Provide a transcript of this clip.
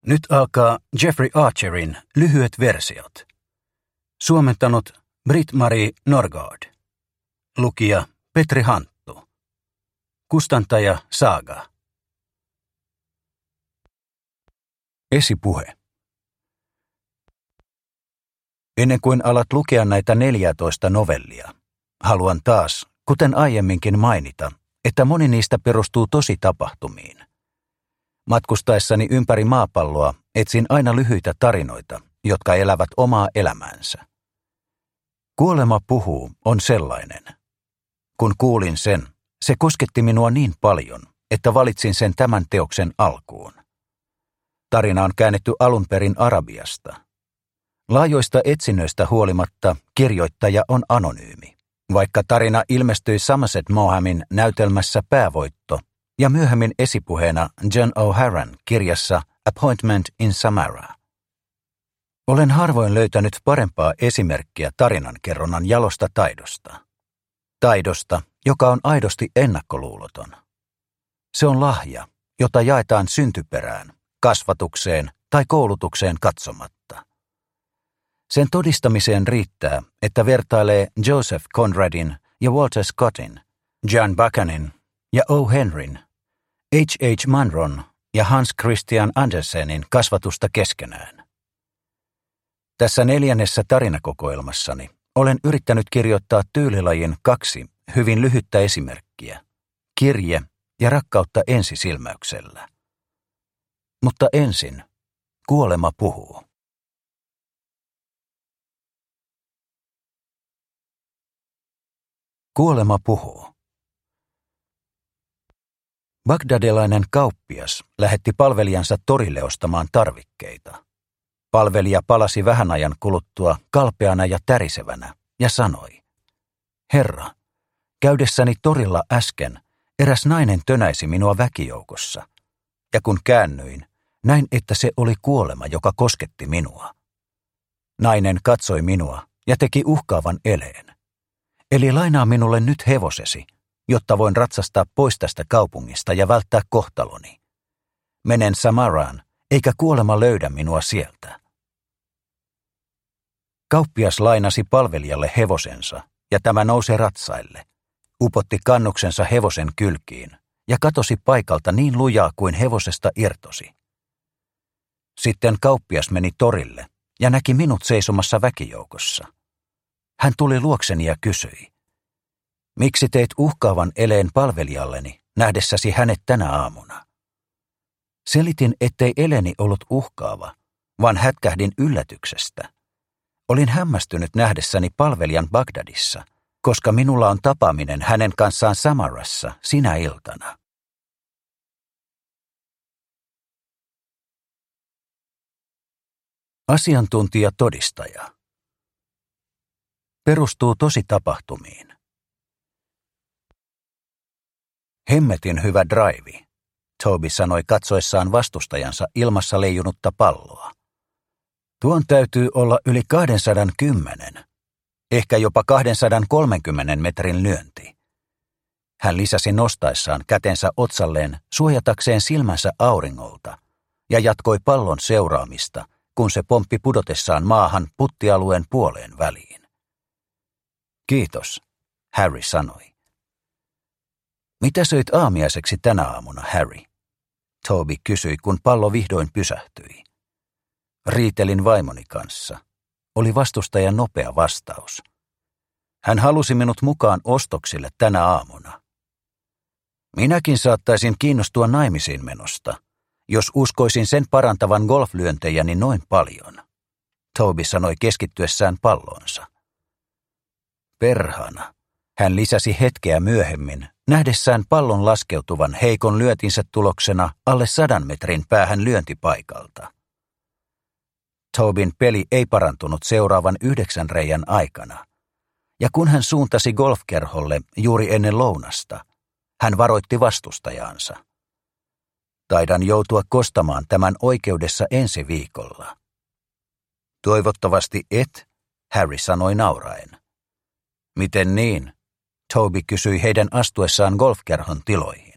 Nyt alkaa Jeffrey Archerin lyhyet versiot. Suomentanut Britt-Marie Norgård. Lukija Petri Hanttu. Kustantaja Saga. Esipuhe. Ennen kuin alat lukea näitä 14 novellia, haluan taas, kuten aiemminkin mainita, että moni niistä perustuu tositapahtumiin. Matkustaessani ympäri maapalloa etsin aina lyhyitä tarinoita, jotka elävät omaa elämäänsä. Kuolema puhuu on sellainen. Kun kuulin sen, se kosketti minua niin paljon, että valitsin sen tämän teoksen alkuun. Tarina on käännetty alun perin Arabiasta. Laajoista etsinnöistä huolimatta kirjoittaja on anonyymi, vaikka tarina ilmestyi Somerset Maughamin näytelmässä Päävoitto ja myöhemmin esipuheena John O'Haran kirjassa Appointment in Samara. Olen harvoin löytänyt parempaa esimerkkiä tarinankerronnan jalosta taidosta. Taidosta, joka on aidosti ennakkoluuloton. Se on lahja, jota jaetaan syntyperään, kasvatukseen tai koulutukseen katsomatta. Sen todistamiseen riittää, että vertailee Joseph Conradin ja Walter Scottin, John Buchanan ja O. Henryn, H. Munron ja Hans Christian Andersenin kasvatusta keskenään. Tässä 4. tarinakokoelmassani olen yrittänyt kirjoittaa tyylilajin 2 hyvin lyhyttä esimerkkiä, kirje ja rakkautta ensisilmäyksellä. Mutta ensin, kuolema puhuu. Kuolema puhuu. Bagdadilainen kauppias lähetti palvelijansa torille ostamaan tarvikkeita. Palvelija palasi vähän ajan kuluttua kalpeana ja tärisevänä ja sanoi, Herra, käydessäni torilla äsken eräs nainen tönäisi minua väkijoukossa, ja kun käännyin, näin, että se oli kuolema, joka kosketti minua. Nainen katsoi minua ja teki uhkaavan eleen. Eli lainaa minulle nyt hevosesi, jotta voin ratsastaa pois tästä kaupungista ja välttää kohtaloni. Menen Samaraan, eikä kuolema löydä minua sieltä. Kauppias lainasi palvelijalle hevosensa, ja tämä nousi ratsaille, upotti kannuksensa hevosen kylkiin ja katosi paikalta niin lujaa kuin hevosesta irtosi. Sitten kauppias meni torille ja näki minut seisomassa väkijoukossa. Hän tuli luokseni ja kysyi, miksi teit uhkaavan eleen palvelijalleni nähdessäsi hänet tänä aamuna? Selitin, ettei eleni ollut uhkaava, vaan hätkähdin yllätyksestä. Olin hämmästynyt nähdessäni palvelijan Bagdadissa, koska minulla on tapaaminen hänen kanssaan Samarassa sinä iltana. Asiantuntija-todistaja. Perustuu tositapahtumiin. Hemmetin hyvä draivi, Toby sanoi katsoessaan vastustajansa ilmassa leijunutta palloa. Tuon täytyy olla yli 210, ehkä jopa 230 metrin lyönti. Hän lisäsi nostaessaan kätensä otsalleen suojatakseen silmänsä auringolta ja jatkoi pallon seuraamista, kun se pomppi pudotessaan maahan puttialueen puoleen väliin. Kiitos, Harry sanoi. Mitä söit aamiaiseksi tänä aamuna, Harry? Toby kysyi, kun pallo vihdoin pysähtyi. Riitelin vaimoni kanssa, oli vastustajan nopea vastaus. Hän halusi minut mukaan ostoksille tänä aamuna. Minäkin saattaisin kiinnostua naimisiin menosta, jos uskoisin sen parantavan golflyöntejäni noin paljon, Toby sanoi keskittyessään palloonsa. Perhana, hän lisäsi hetkeä myöhemmin, nähdessään pallon laskeutuvan heikon lyöntinsä tuloksena alle 100 metrin päähän lyöntipaikalta. Tobin peli ei parantunut seuraavan 9 reiän aikana, ja kun hän suuntasi golfkerholle juuri ennen lounasta, hän varoitti vastustajaansa. Taidan joutua kostamaan tämän oikeudessa ensi viikolla. Toivottavasti et, Harry sanoi nauraen. Miten niin? Toby kysyi heidän astuessaan golfkerhon tiloihin.